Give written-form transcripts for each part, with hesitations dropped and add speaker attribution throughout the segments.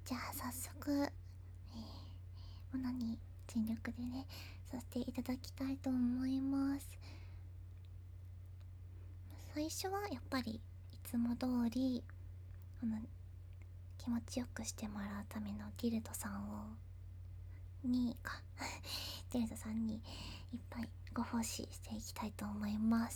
Speaker 1: じゃあ早速、ものに全力でねさせていただきたいと思います。最初はやっぱりいつも通り気持ちよくしてもらうためのギルドさんにギルドさんにいっぱいご奉仕していきたいと思います。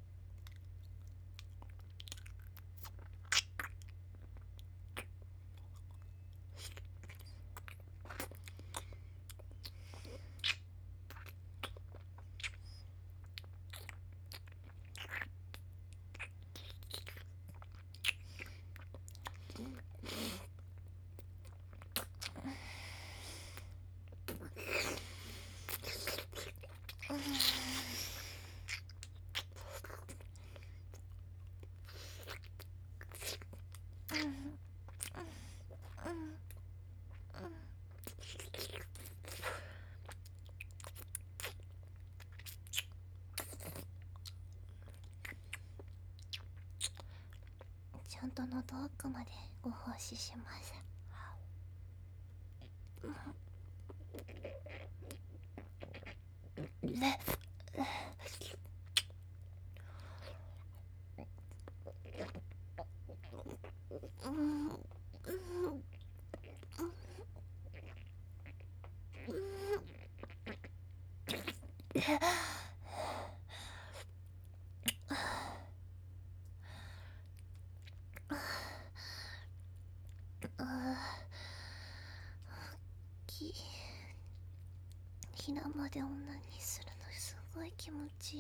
Speaker 1: ちゃんと喉奥までご奉仕します。ね。ひなまで女にするのすごい気持ちいい。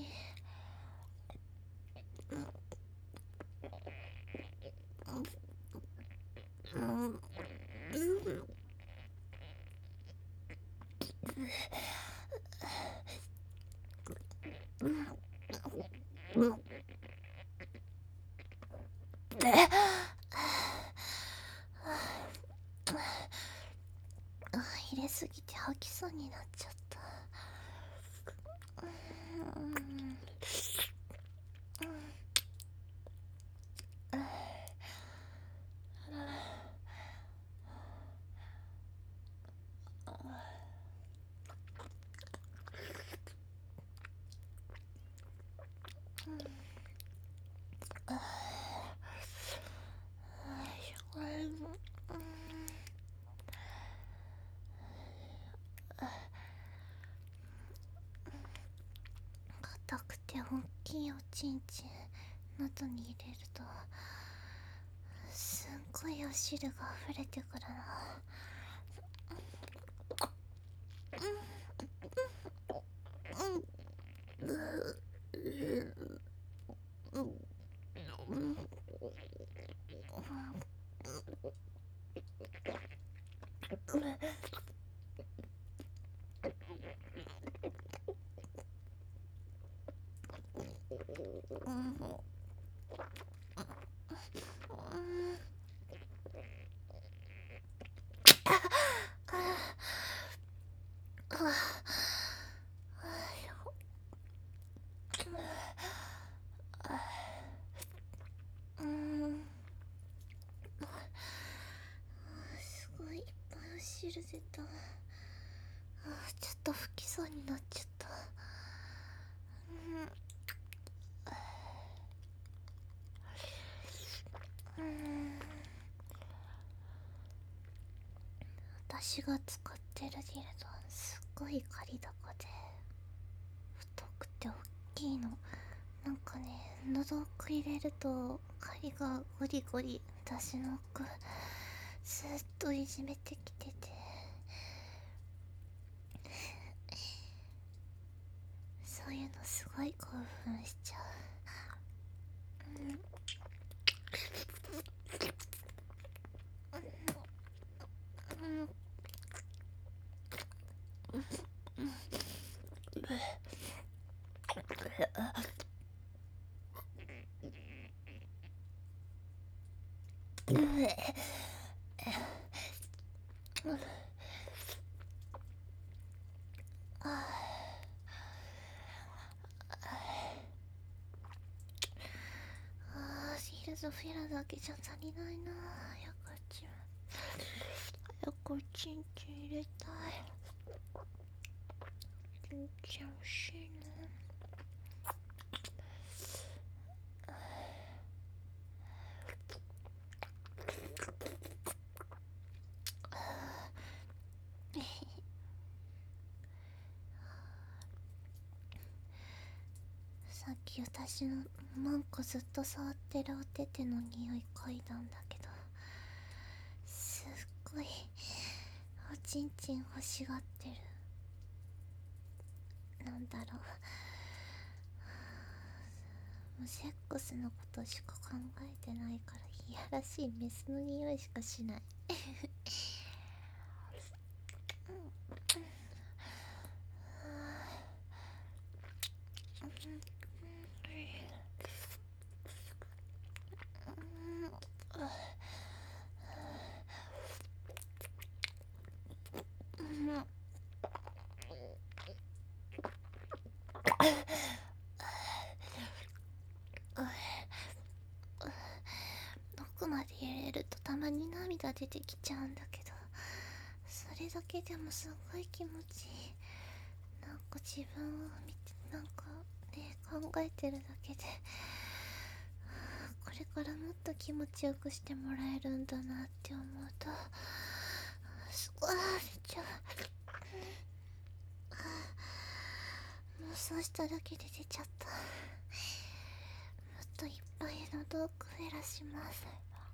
Speaker 1: 入れすぎて吐きそうになっちゃった。硬くて大きいおちんちん喉に入れるとすっごいお汁が溢れてくるな。すごいいっぱいお汁出た。ちょっと吹きそうになっちゃった。私が使ってるディルドはすっごい仮高で太くて大きいの。なんかね、喉奥入れると針がゴリゴリ私の奥ずっといじめてきてて、そういうのすごい興奮しちゃう。ヒルズフィラだけじゃ足りないな。180。 おちんちん入れたい。ちんちん欲しいな。さっき私のマンコずっと触ってるお手手の匂い嗅いだんだけど、すっごいおちんちん欲しがってる。なんだろう、もうセックスのことしか考えてないから、いやらしいメスの匂いしかしない。奥まで入れるとたまに涙出てきちゃうんだけど、それだけでもすごい気持ちいい。なんか自分を見て、なんかね、考えてるだけでこれからもっと気持ちよくしてもらえるんだなって思うと、すごいめっちゃもうそうしただけで出ちゃった。もっといっぱい喉をくえらします。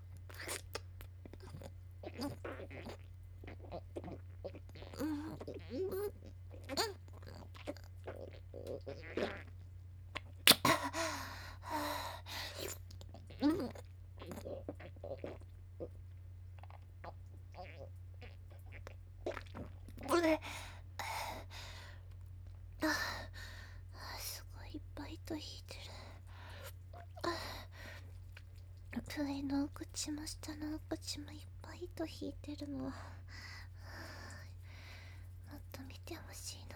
Speaker 1: すごいいっぱい糸引いてる。上のお口も下のお口もいっぱい糸引いてるの。もっと見てほしいな。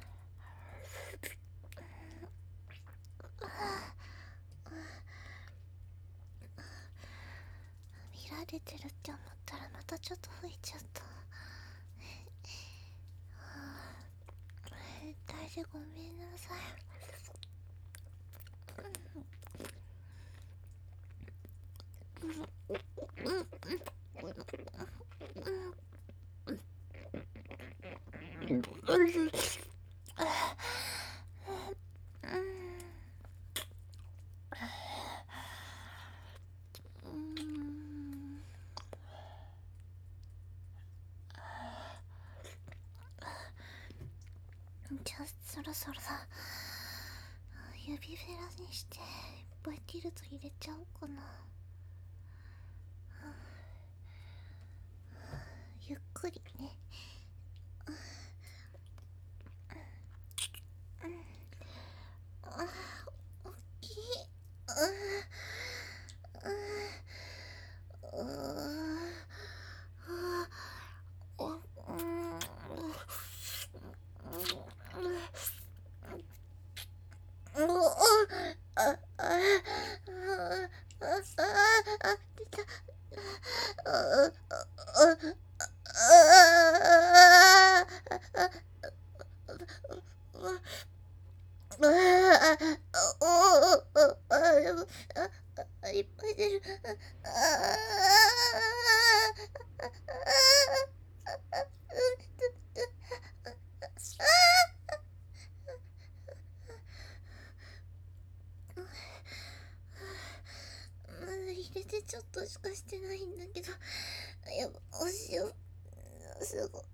Speaker 1: 見られてるって思ったらまたちょっと吹いちゃった。大事ごめんなさい。じゃあそろそろ指フェラにしていっぱいキルト入れちゃおうかな。ゆっくりね。おっきい。いっぱい出る。まだ入れてちょっとしかしてないんだけど、やっぱお塩すごい。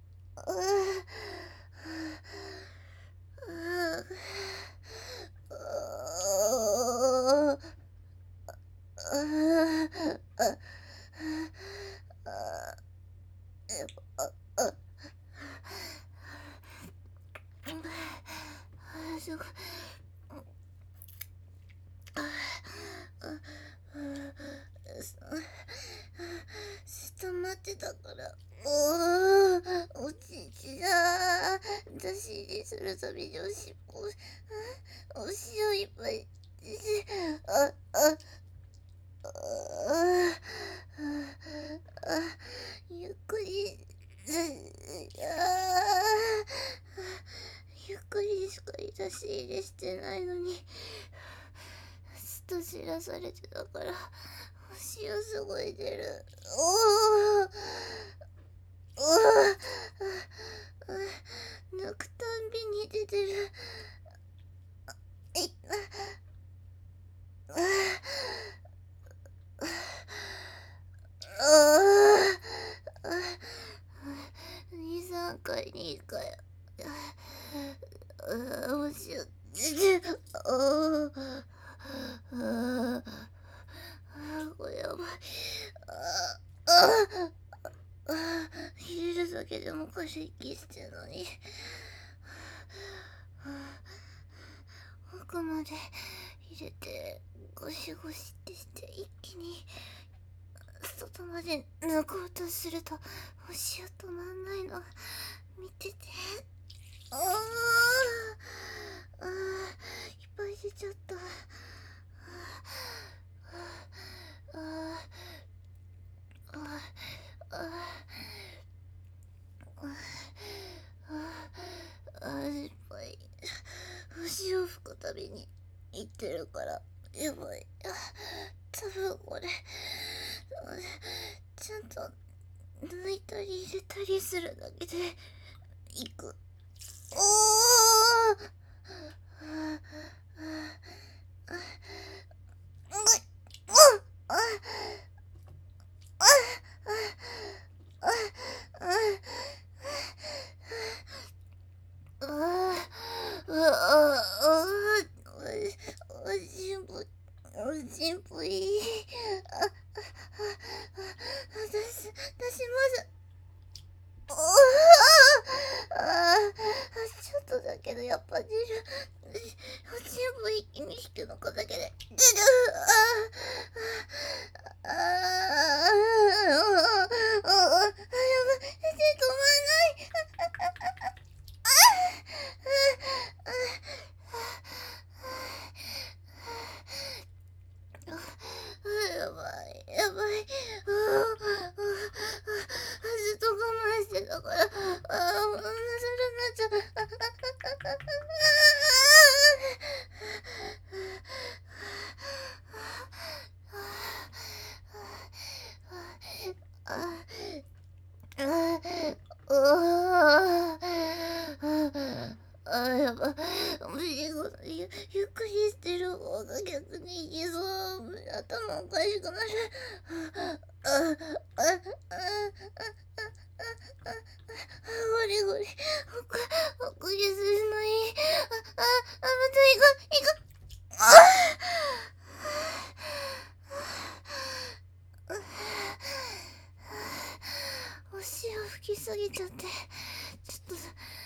Speaker 1: すごい。下待ってたからおちちだ。出し入れするたびにおしっこお塩いっぱいゆっくり出出されてたから星をすごい出る。抜くたんびに出てる。2、3回に1回星を出てる。これやばい。入れるだけでも軽い気してるのに。奥まで入れてゴシゴシってして一気に外まで抜こうとすると星を止まんないの見てて。いっぱい出ちゃった。いっぱい星を吹くたびに言ってるからやばい。多分これちゃんと抜いたり入れたりするだけでいく。進歩いい。私まずちょっとだけどやっぱ出る。全部一気に引くのかだけで出る。やばい、止まんない。やばいやばい。ずっと我慢してたから、それになっちゃう。やばい。ゆっくりしてる方が逆にいけそう。頭おかしくなる。ゴリゴリおかげするのいい。また行く。星を吹きすぎちゃってちょっ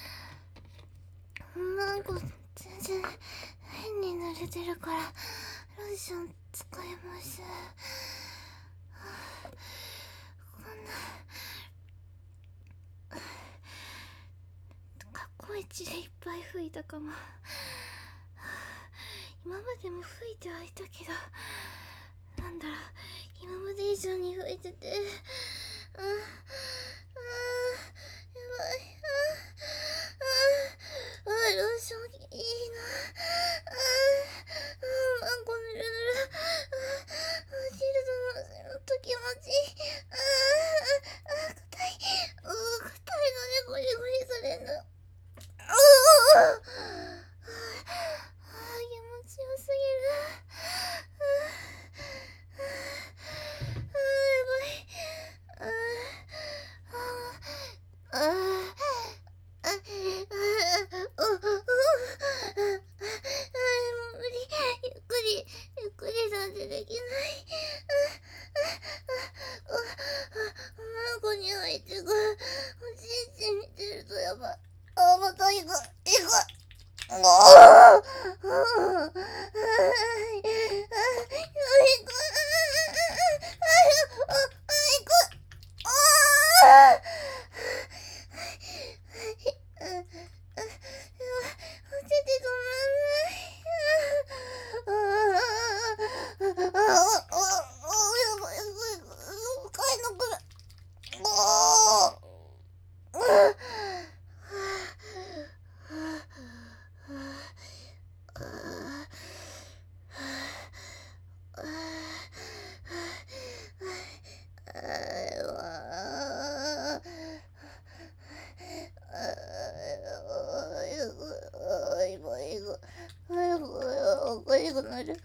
Speaker 1: となんか全然変に濡れてるからローション使います。こんな過去一でいっぱい吹いたかも。今までも吹いてはいたけど、なんだろう、今まで以上に吹いてて、やばい。ローションいいな。このぬるぬる。シールドのと気持ちいい。硬い。硬いのでゴリゴリされんの。気持ちよすぎる。やばい。もう無理。ゆっくりなんてできない。ここに入ってくる。じいち見てるとやばい。また行く。 くなる。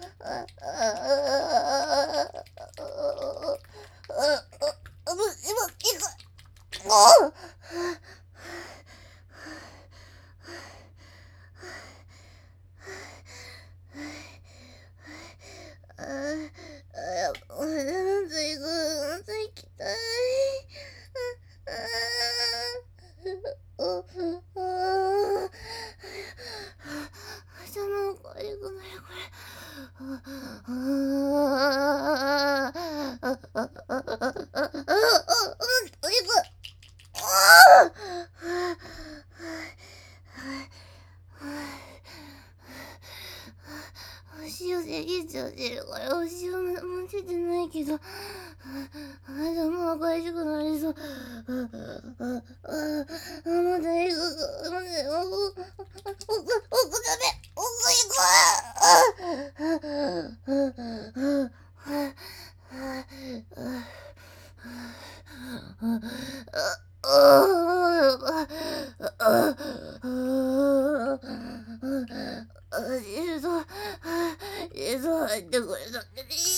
Speaker 1: 足をせげちゃってるから足を持ててないけど、頭がおかしくなりそう。まだ行く。奥ダメ。奥行く。入ってくれたって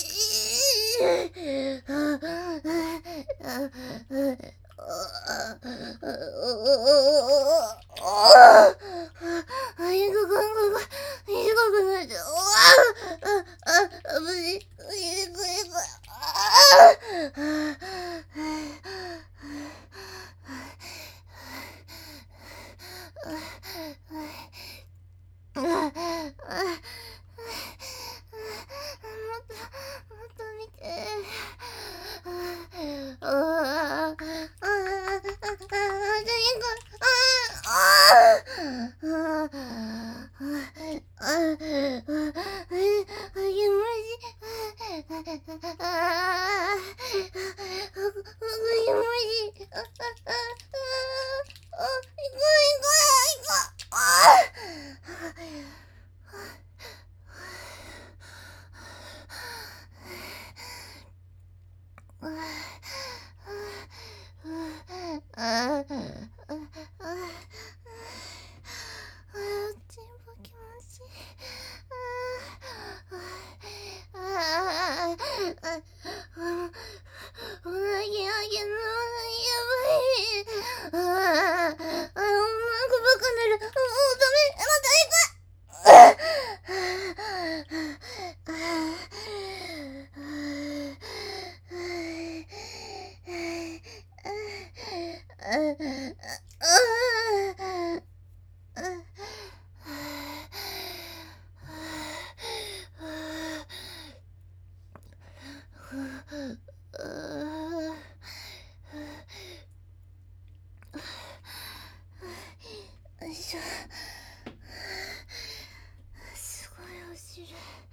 Speaker 1: すごい落ちる。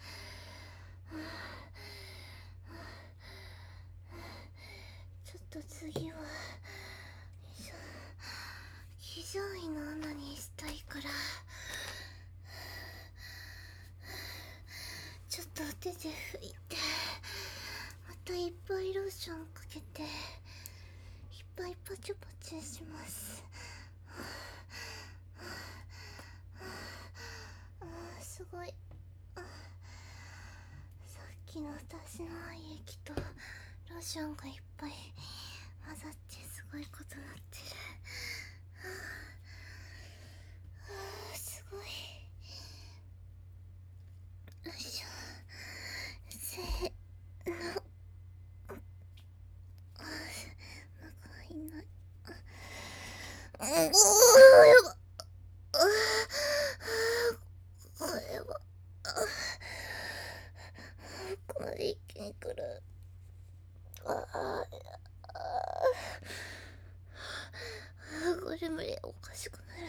Speaker 1: ちょっと次は騎乗位の穴にしたいから、ちょっと手で拭いて、またいっぱいローションかけていっぱいパチュパチュします。すごい。さっきの私の愛液とローションがいっぱい混ざってすごいことなってる。すごい。よいしょ。せーの。なんか入んない。やば。これはここまで一気に来る。これ無理、おかしくなる。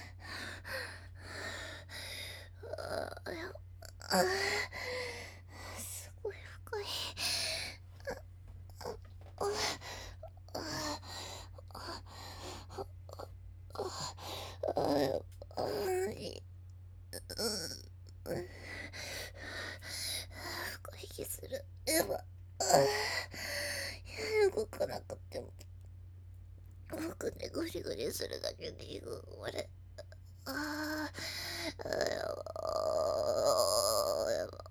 Speaker 1: すごい深い。深い息する。やば。動かなくても僕ね、グリグリするだけでいい。あれ、やば。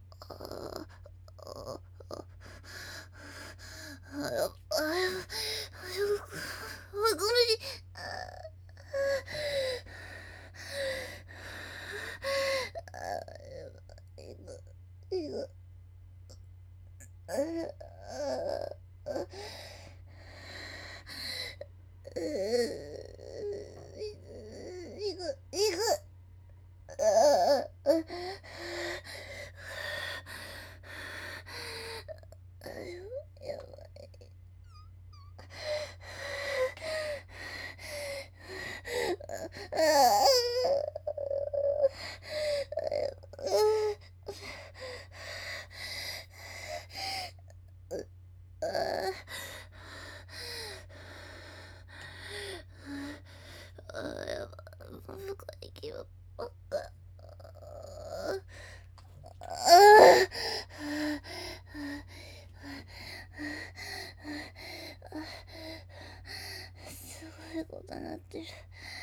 Speaker 1: いことになってる。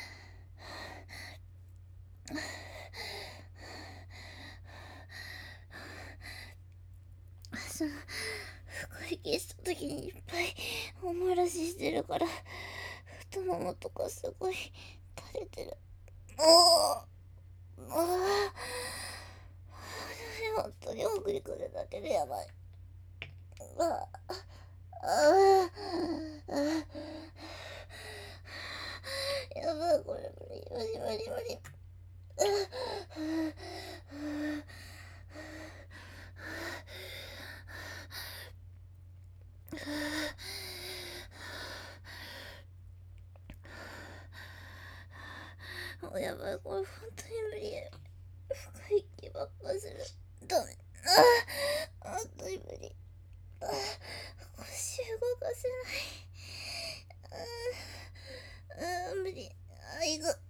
Speaker 1: その深息した時にいっぱいおもらししてるから太ももとかすごい垂れてる。本当に送り込んでだけでやばい。やばい、これ無理無理無理無理。やばい、これ本当に無理。深息ばっかする。ダメ。本当に無理。腰動かせない。無理。いく。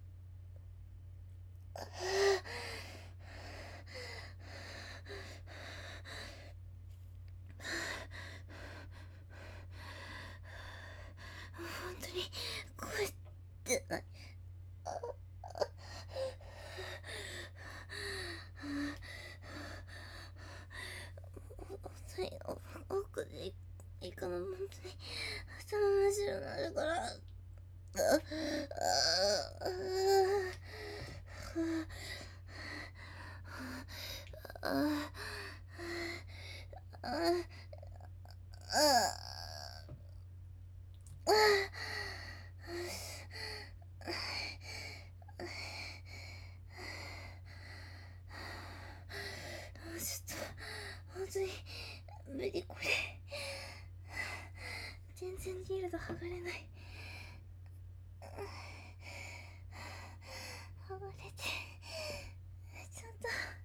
Speaker 1: 本当に声出ない。奥でいかも本当に頭真っ白になるから。ちょっと本当に無理、これ全然ギルド剥がれない。剥がれてちゃんと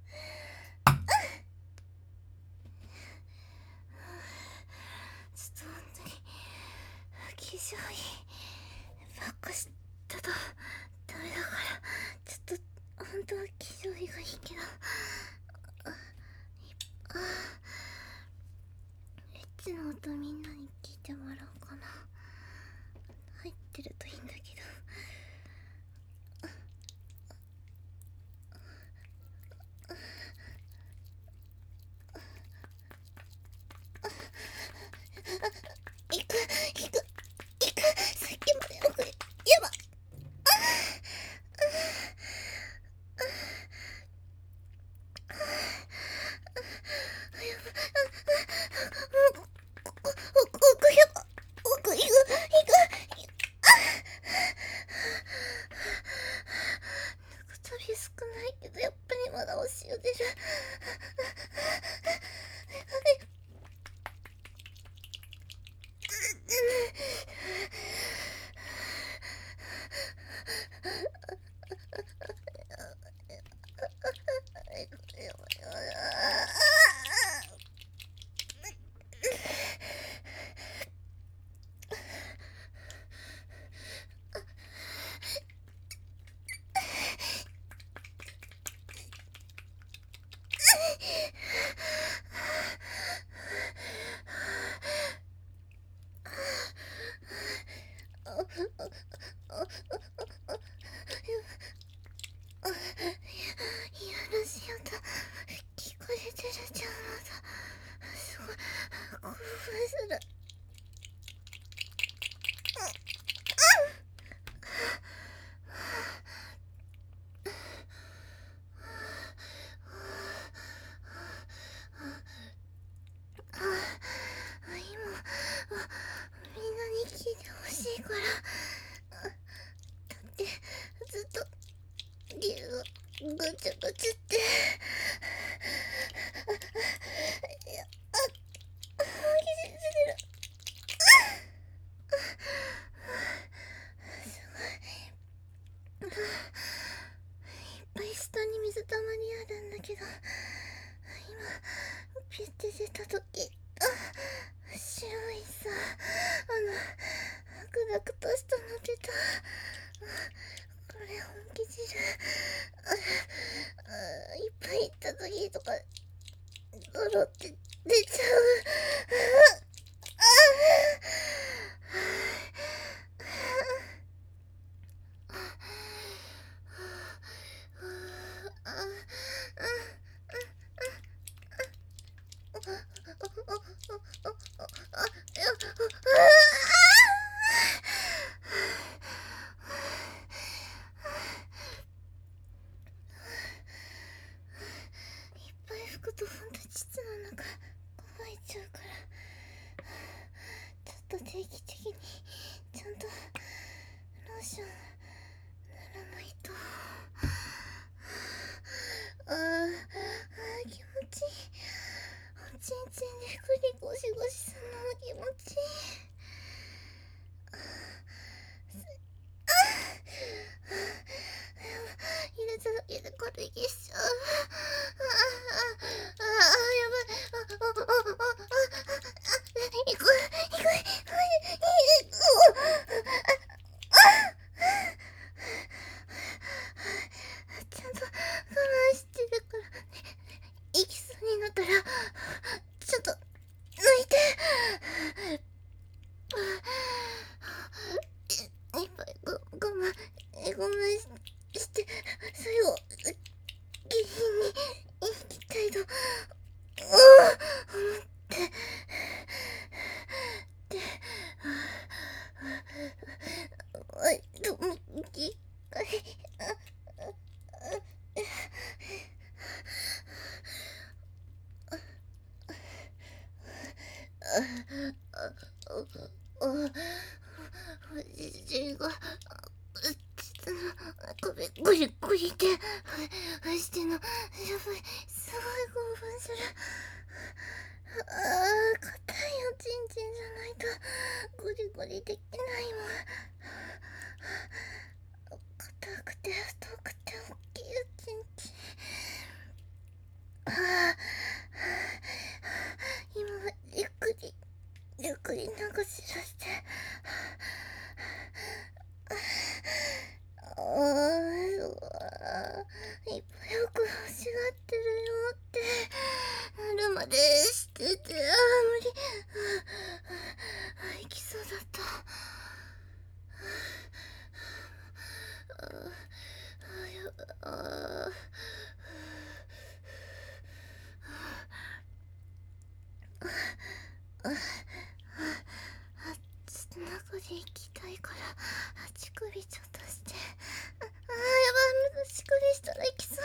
Speaker 1: ちょっと本当に化粧品ばっかしたとダメだから、ちょっと本当は化粧品がいいけど、エッチの音みんなに聞いてもらおうかな。入ってるといいんだけど。行くさっきまで奥にやば。奥行く。旅少ないけどやっぱりまだお塩出る。いやらしい音聞こえてるじゃん。まだすごい興奮する。今みんなに聞いてほしいから。だってずっとギルドぐちゃぐちゃっていっぱい下に水たまりあるんだけど、今ピュッて出た時、白いさ、グダグダしたの出た。これ本気汁。いっぱい行った時とかドロって出ちゃう。 じが首グリグリでしてのやばい、すごい興奮する。硬いおちんちんじゃないとグリグリできないもん。硬くて太くて大きいおちんちん。今ゆっくり流し出して、いっぱい奥欲しがってるよってなるまでしてて、無理。行きそうだった。中で行きたいから乳首ちょっとして。やばい、乳首したら行きそう。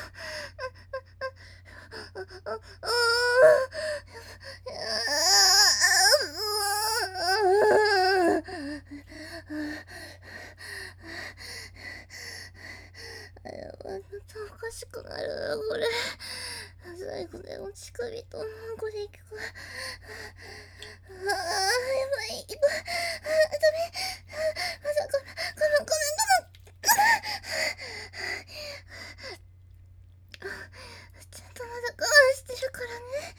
Speaker 1: おかしくなるこれ。最後でも乳首とこれ行くか。やばい、ダメ。ごめん。ちゃんとまだ我慢してるからね。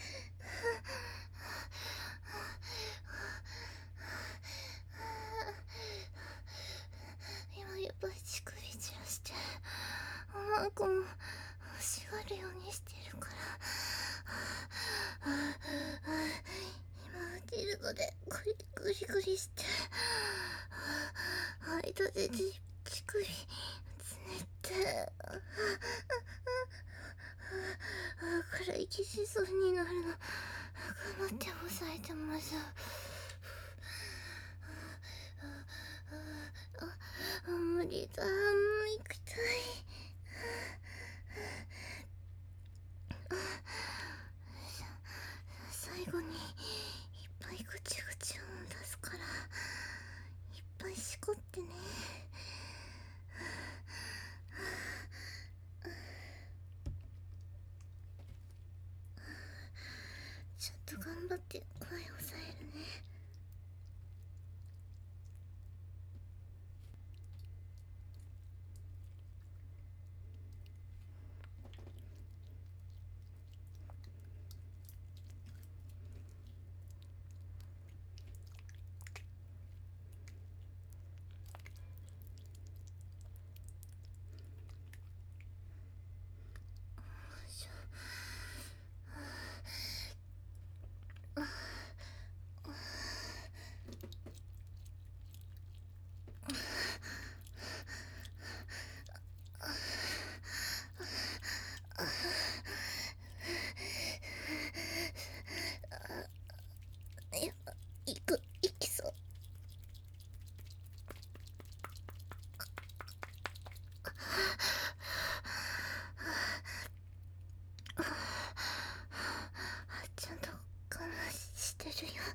Speaker 1: 今やっぱり乳首散らしてマンコも欲しがるようにしてるから、今打てるのでグリグリして間で乳首つねってから息しそうになるの頑張って抑えてます。無理だ、行きたい。最後にいっぱいぐちぐち音出すからいっぱいしこってね。ちょっと頑張って声抑えるね。行きそう。ちゃんと我慢してるよ。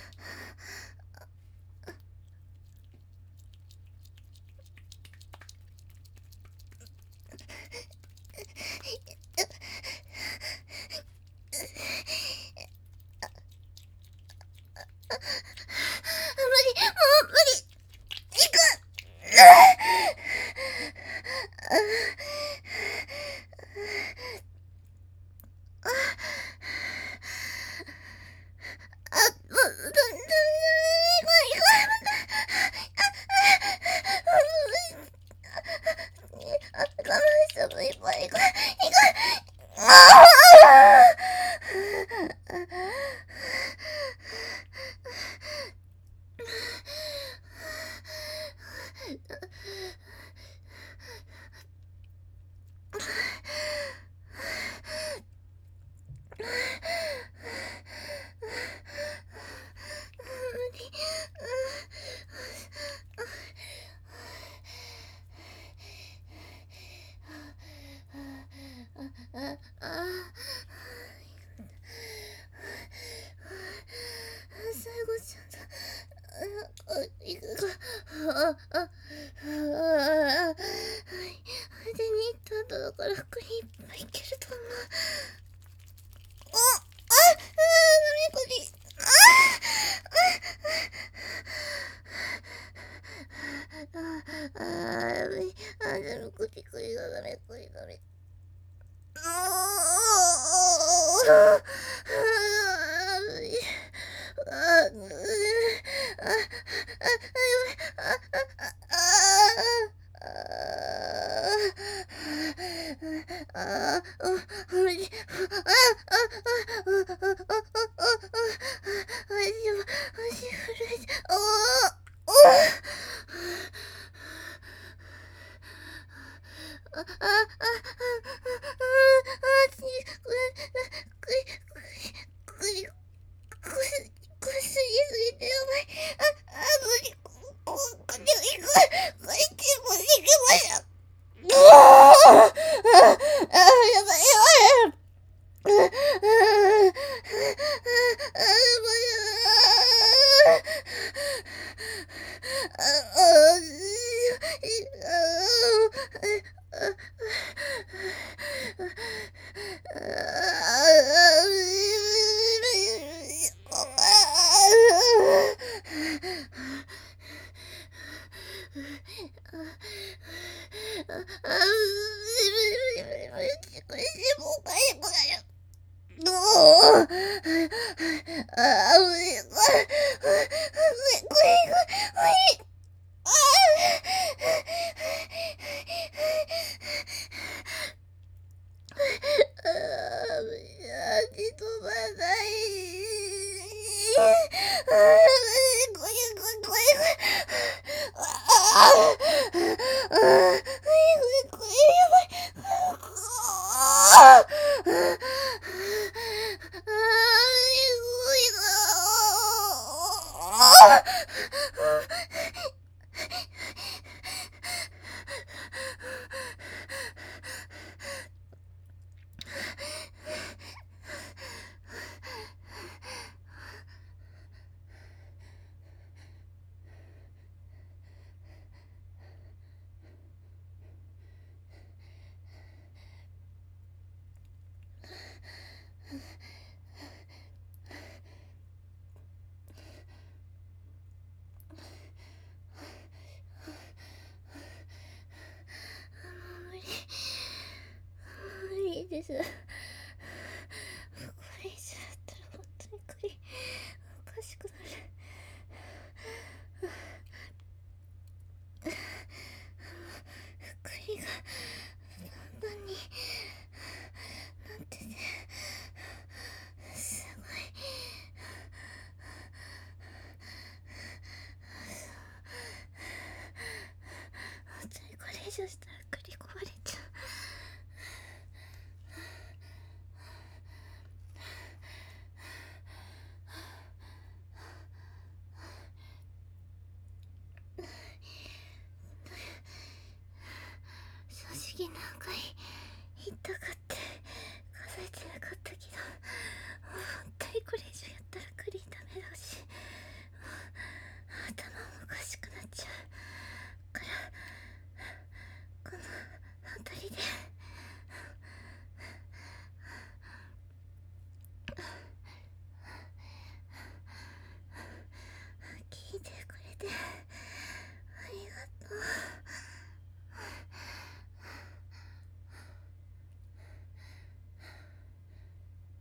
Speaker 1: もう無理。行く。我慢してもいっぱい行く。最後ちゃんとでに行った後だから服にいっぱいいけると思う。ダメこり。ダメこりがダメこりダメ。無理です。これ以上だったら本当に栗おかしくなる。栗がパンパンになっててすごい。本当にこれ以上したら